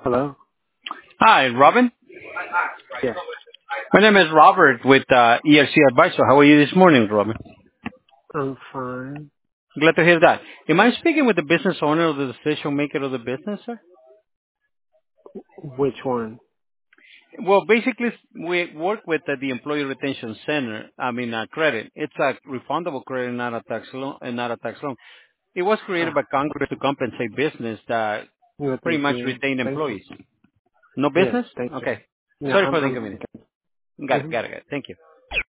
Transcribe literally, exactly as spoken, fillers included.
Hello? Hi, Robin. Yes. My name is Robert with uh, E R C Advisor. How are you this morning, Robin? I'm fine. Glad to hear that. Am I speaking with the business owner or the decision maker of the business, sir? Which one? Well, basically, we work with uh, the Employee Retention Center. I mean, uh, credit. It's a refundable credit, not a tax loan, and not a tax loan. It was created Ah, by Congress to compensate business that no, pretty thank much you. retain Thank you. employees. No Yes, business? thank you. Okay. No, Sorry I'm, for the I'm, inconvenience. Got it, mm-hmm. got it, got it. Thank you.